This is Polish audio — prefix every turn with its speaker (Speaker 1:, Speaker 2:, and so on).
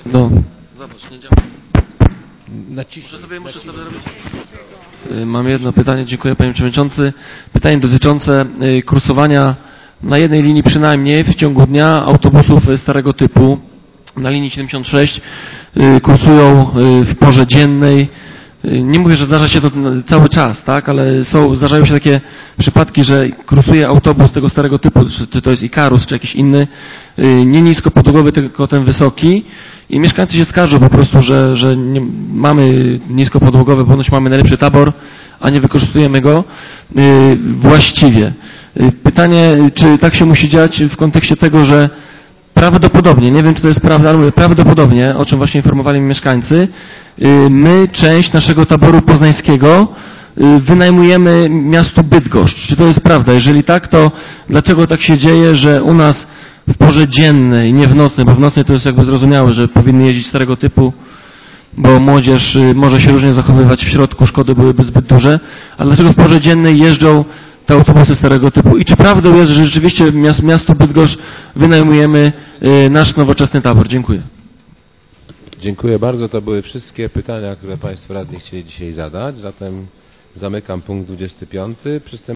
Speaker 1: No. Zobacz, nie działa. Muszę sobie robić. Mam jedno pytanie, dziękuję panie przewodniczący. Pytanie dotyczące kursowania na jednej linii przynajmniej w ciągu dnia autobusów starego typu. Na linii 76 kursują w porze dziennej. Nie mówię, że zdarza się to cały czas, tak, ale zdarzają się takie przypadki, że kursuje autobus tego starego typu, czy to jest Ikarus, czy jakiś inny, nie niskopodłogowy, tylko ten wysoki. I mieszkańcy się skarżą po prostu, że nie, mamy niskopodłogowy, ponoć mamy najlepszy tabor, a nie wykorzystujemy go właściwie. Pytanie, czy tak się musi dziać w kontekście tego, że prawdopodobnie, nie wiem czy to jest prawda, ale mówię prawdopodobnie, o czym właśnie informowali mi mieszkańcy, my część naszego taboru poznańskiego wynajmujemy miastu Bydgoszcz. Czy to jest prawda? Jeżeli tak, to dlaczego tak się dzieje, że u nas w porze dziennej, nie w nocnej, bo w nocnej to jest jakby zrozumiałe, że powinny jeździć starego typu, bo młodzież może się różnie zachowywać w środku, szkody byłyby zbyt duże, ale dlaczego w porze dziennej jeżdżą te autobusy starego typu? I czy prawdą jest, że rzeczywiście miastu Bydgoszcz wynajmujemy nasz nowoczesny tabor? Dziękuję.
Speaker 2: Dziękuję bardzo. To były wszystkie pytania, które Państwo radni chcieli dzisiaj zadać. Zatem zamykam punkt 25.